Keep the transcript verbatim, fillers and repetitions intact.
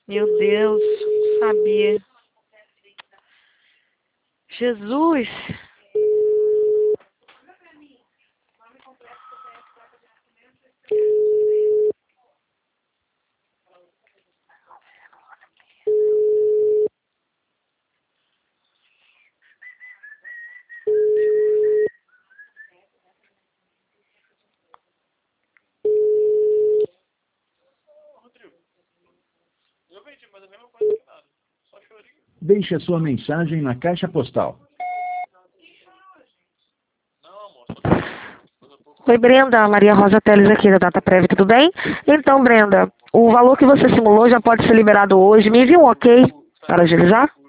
Meu Deus, sabia. Jesus. Deixe a sua mensagem na caixa postal. Oi, Brenda. Maria Rosa Teles aqui da DataPrev, tudo bem? Então, Brenda, o valor que você simulou já pode ser liberado hoje. Me envia um ok para agilizar?